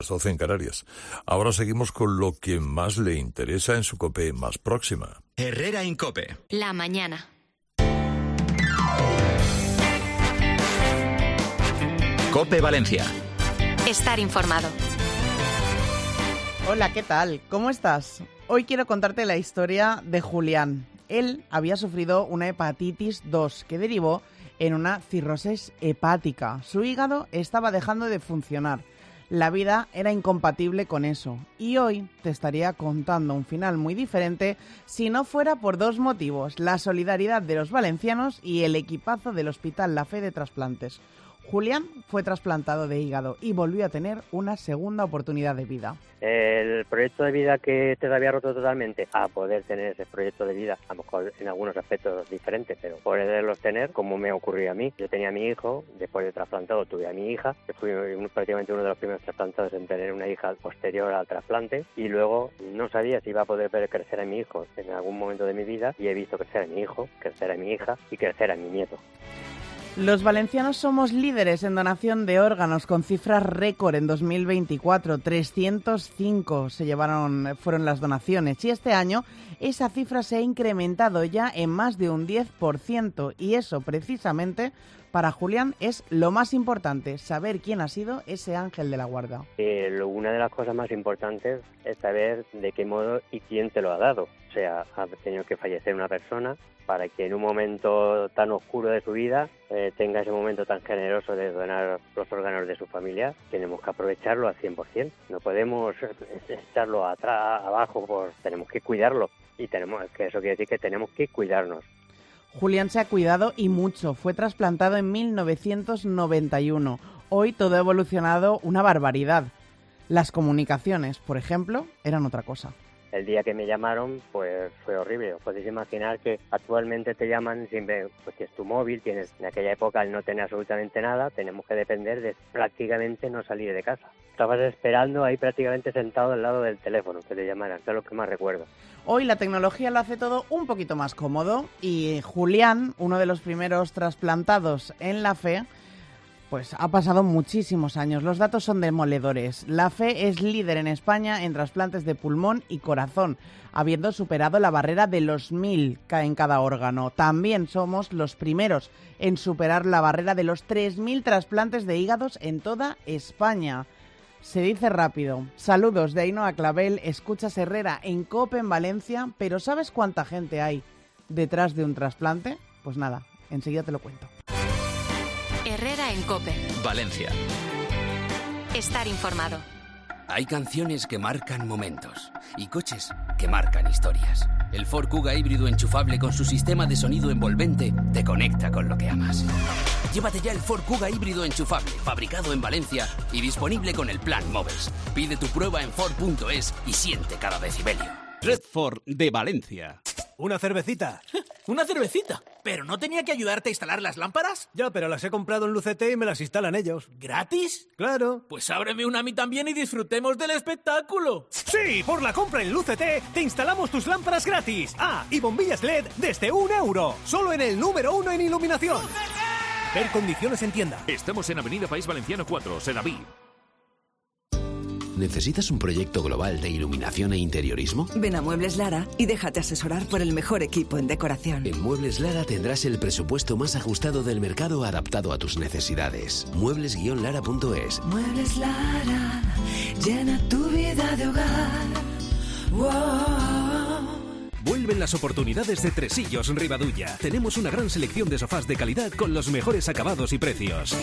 Las 12 en Canarias. Ahora seguimos con lo que más le interesa en su COPE más próxima. Herrera en COPE. La mañana. COPE Valencia. Estar informado. Hola, ¿qué tal? ¿Cómo estás? Hoy quiero contarte la historia de Julián. Él había sufrido una hepatitis 2 que derivó en una cirrosis hepática. Su hígado estaba dejando de funcionar. La vida era incompatible con eso. Y hoy te estaría contando un final muy diferente si no fuera por dos motivos: la solidaridad de los valencianos y el equipazo del Hospital La Fe de trasplantes. Julián fue trasplantado de hígado y volvió a tener una segunda oportunidad de vida. El proyecto de vida que te había roto totalmente, a poder tener ese proyecto de vida, a lo mejor en algunos aspectos diferentes, pero poderlos tener como me ocurrió a mí. Yo tenía a mi hijo, después de trasplantado tuve a mi hija, que fui prácticamente uno de los primeros trasplantados en tener una hija posterior al trasplante, y luego no sabía si iba a poder ver crecer a mi hijo en algún momento de mi vida, y he visto crecer a mi hijo, crecer a mi hija y crecer a mi nieto. Los valencianos somos líderes en donación de órganos con cifras récord en 2024. 305 fueron las donaciones y este año esa cifra se ha incrementado ya en más de un 10% y eso precisamente para Julián es lo más importante, saber quién ha sido ese ángel de la guarda. Una de las cosas más importantes es saber de qué modo y quién te lo ha dado. O sea, ha tenido que fallecer una persona para que en un momento tan oscuro de su vida tenga ese momento tan generoso de donar los órganos de su familia. Tenemos que aprovecharlo al 100%. No podemos echarlo abajo, tenemos que cuidarlo. Y que eso quiere decir que tenemos que cuidarnos. Julián se ha cuidado y mucho. Fue trasplantado en 1991. Hoy todo ha evolucionado una barbaridad. Las comunicaciones, por ejemplo, eran otra cosa. El día que me llamaron, pues fue horrible. Os podéis imaginar que actualmente te llaman siempre, pues tienes tu móvil, en aquella época al no tener absolutamente nada, tenemos que depender de prácticamente no salir de casa. Estabas esperando ahí prácticamente sentado al lado del teléfono que te llamaran, eso es lo que más recuerdo. Hoy la tecnología lo hace todo un poquito más cómodo y Julián, uno de los primeros trasplantados en La Fe, pues ha pasado muchísimos años. Los datos son demoledores. La Fe es líder en España en trasplantes de pulmón y corazón, habiendo superado la barrera de los 1.000 en cada órgano. También somos los primeros en superar la barrera de los 3.000 trasplantes de hígados en toda España. Se dice rápido. Saludos de Ainhoa Clavel, escuchas Herrera en COPE en Valencia, pero ¿sabes cuánta gente hay detrás de un trasplante? Pues nada, enseguida te lo cuento. Herrera en COPE. Valencia. Estar informado. Hay canciones que marcan momentos y coches que marcan historias. El Ford Kuga híbrido enchufable con su sistema de sonido envolvente te conecta con lo que amas. Llévate ya el Ford Kuga híbrido enchufable, fabricado en Valencia y disponible con el plan Moves. Pide tu prueba en Ford.es y siente cada decibelio. Red Ford de Valencia. ¿Una cervecita? ¿Una cervecita? ¿Pero no tenía que ayudarte a instalar las lámparas? Ya, pero las he comprado en Lucete y me las instalan ellos. ¿Gratis? Claro. Pues ábreme una a mí también y disfrutemos del espectáculo. Sí, por la compra en Lucete te instalamos tus lámparas gratis. Ah, y bombillas LED desde €1. Solo en el número 1 en iluminación. ¡Lucete! Ver condiciones en tienda. Estamos en Avenida País Valenciano 4, Sedaví. ¿Necesitas un proyecto global de iluminación e interiorismo? Ven a Muebles Lara y déjate asesorar por el mejor equipo en decoración. En Muebles Lara tendrás el presupuesto más ajustado del mercado adaptado a tus necesidades. Muebles-lara.es. Muebles Lara, llena tu vida de hogar. Wow. Vuelven las oportunidades de Tresillos Ribadulla. Tenemos una gran selección de sofás de calidad con los mejores acabados y precios.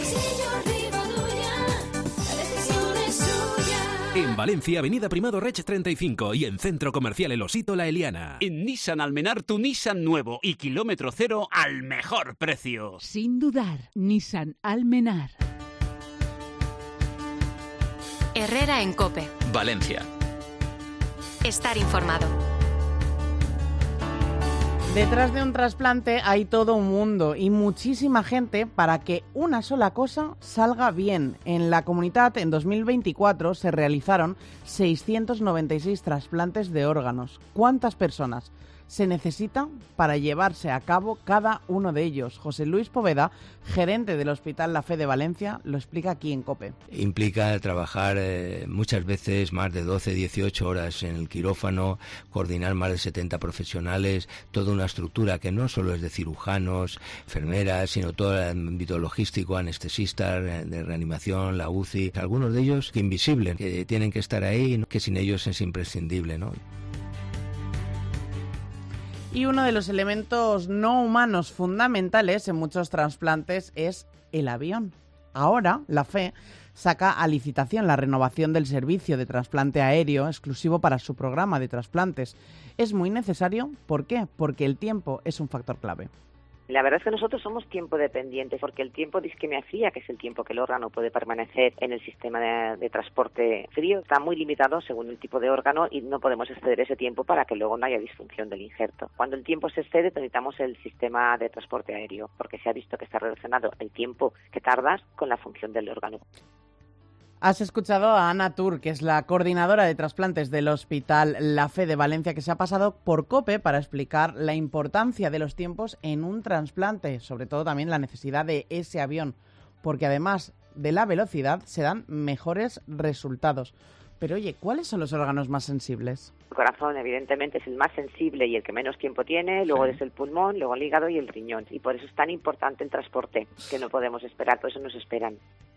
En Valencia, Avenida Primado Reig 35 y en Centro Comercial El Osito La Eliana. En Nissan Almenar, tu Nissan nuevo y kilómetro cero al mejor precio. Sin dudar, Nissan Almenar. Herrera en COPE. Valencia. Estar informado. Detrás de un trasplante hay todo un mundo y muchísima gente para que una sola cosa salga bien. En la Comunitat, en 2024, se realizaron 696 trasplantes de órganos. ¿Cuántas personas se necesita para llevarse a cabo cada uno de ellos? José Luis Poveda, gerente del Hospital La Fe de Valencia, lo explica aquí en COPE. Implica trabajar muchas veces más de 12, 18 horas en el quirófano, coordinar más de 70 profesionales, toda una estructura que no solo es de cirujanos, enfermeras, sino todo el ámbito logístico, anestesistas, de reanimación, la UCI, algunos de ellos que invisibles, que tienen que estar ahí, que sin ellos es imprescindible, ¿no? Y uno de los elementos no humanos fundamentales en muchos trasplantes es el avión. Ahora, la FE saca a licitación la renovación del servicio de trasplante aéreo exclusivo para su programa de trasplantes. Es muy necesario. ¿Por qué? Porque el tiempo es un factor clave. La verdad es que nosotros somos tiempo dependientes, porque el tiempo de isquemia fría, que es el tiempo que el órgano puede permanecer en el sistema de transporte frío, está muy limitado según el tipo de órgano y no podemos exceder ese tiempo para que luego no haya disfunción del injerto. Cuando el tiempo se excede, necesitamos el sistema de transporte aéreo, porque se ha visto que está relacionado el tiempo que tardas con la función del órgano. Has escuchado a Ana Tur, que es la coordinadora de trasplantes del Hospital La Fe de Valencia, que se ha pasado por COPE para explicar la importancia de los tiempos en un trasplante, sobre todo también la necesidad de ese avión, porque además de la velocidad se dan mejores resultados. Pero oye, ¿cuáles son los órganos más sensibles? El corazón, evidentemente, es el más sensible y el que menos tiempo tiene, luego es el pulmón, luego el hígado y el riñón. Y por eso es tan importante el transporte, que no podemos esperar, por eso nos esperan.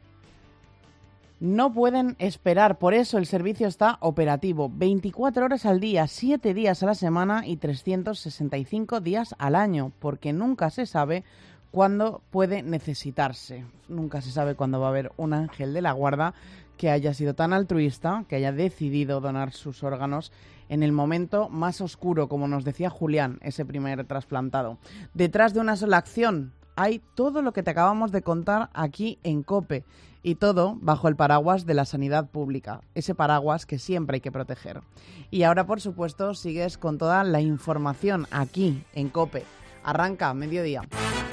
No pueden esperar, por eso el servicio está operativo 24 horas al día, 7 días a la semana y 365 días al año, porque nunca se sabe cuándo puede necesitarse. Nunca se sabe cuándo va a haber un ángel de la guarda que haya sido tan altruista, que haya decidido donar sus órganos en el momento más oscuro, como nos decía Julián, ese primer trasplantado. Detrás de una sola acción hay todo lo que te acabamos de contar aquí en COPE. Y todo bajo el paraguas de la sanidad pública, ese paraguas que siempre hay que proteger. Y ahora, por supuesto, sigues con toda la información aquí en COPE. Arranca mediodía.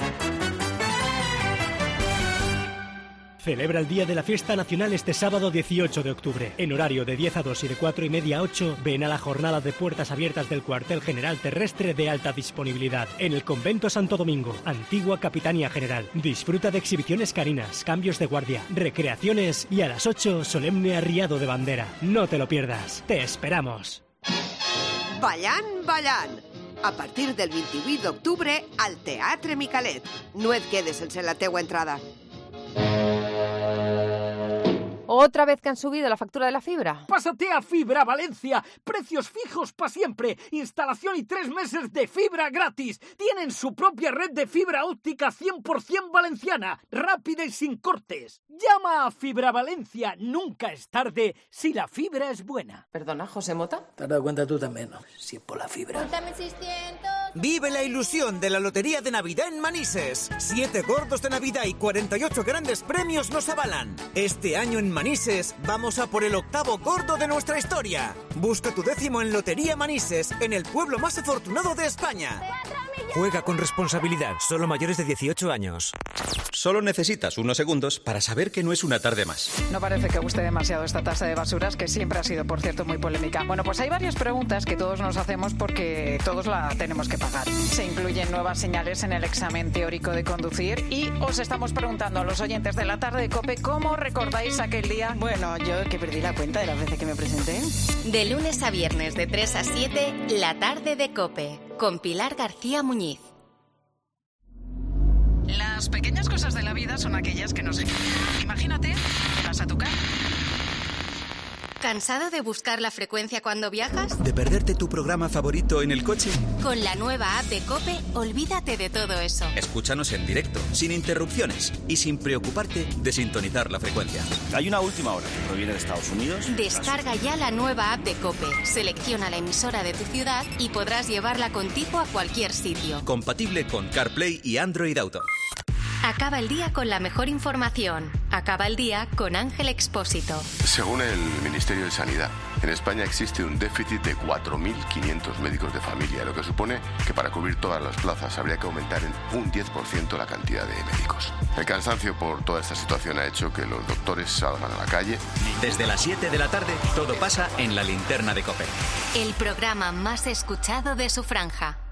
Celebra el Día de la Fiesta Nacional este sábado 18 de octubre. En horario de 10 a 2 y de 4:30 a 8, ven a la jornada de puertas abiertas del Cuartel General Terrestre de alta disponibilidad, en el Convento Santo Domingo, antigua Capitanía General. Disfruta de exhibiciones caninas, cambios de guardia, recreaciones y a las 8, solemne arriado de bandera. No te lo pierdas. Te esperamos. Ballant, ballant. A partir del 28 d'octubre al Teatre Micalet. No et quedes sense la teua entrada. ¿Otra vez que han subido la factura de la fibra? Pásate a Fibra Valencia. Precios fijos para siempre. Instalación y 3 meses de fibra gratis. Tienen su propia red de fibra óptica 100% valenciana. Rápida y sin cortes. Llama a Fibra Valencia. Nunca es tarde si la fibra es buena. Perdona, José Mota. Te has dado cuenta tú también, ¿no? Si es por la fibra. Cuéntame 600. Vive la ilusión de la Lotería de Navidad en Manises. 7 gordos de Navidad y 48 grandes premios nos avalan. Este año en Manises vamos a por el 8º gordo de nuestra historia. Busca tu 10º en Lotería Manises, en el pueblo más afortunado de España. Juega con responsabilidad, solo mayores de 18 años. Solo necesitas unos segundos para saber que no es una tarde más. No parece que guste demasiado esta tasa de basuras, que siempre ha sido, por cierto, muy polémica. Bueno, pues hay varias preguntas que todos nos hacemos porque todos la tenemos que pagar. Se incluyen nuevas señales en el examen teórico de conducir y os estamos preguntando a los oyentes de la tarde de COPE cómo recordáis aquel día. Bueno, yo que perdí la cuenta de las veces que me presenté. De lunes a viernes de 3 a 7, la tarde de COPE, con Pilar García Muñiz. Las pequeñas cosas de la vida son aquellas que nos... Imagínate, vas a tu casa. ¿Cansado de buscar la frecuencia cuando viajas? ¿De perderte tu programa favorito en el coche? Con la nueva app de COPE, olvídate de todo eso. Escúchanos en directo, sin interrupciones y sin preocuparte de sintonizar la frecuencia. Hay una última hora que proviene de Estados Unidos. Descarga ya la nueva app de COPE, selecciona la emisora de tu ciudad y podrás llevarla contigo a cualquier sitio. Compatible con CarPlay y Android Auto. Acaba el día con la mejor información. Acaba el día con Ángel Expósito. Según el Ministerio de Sanidad, en España existe un déficit de 4.500 médicos de familia, lo que supone que para cubrir todas las plazas habría que aumentar en un 10% la cantidad de médicos. El cansancio por toda esta situación ha hecho que los doctores salgan a la calle. Desde las 7 de la tarde, todo pasa en La Linterna de COPE. El programa más escuchado de su franja.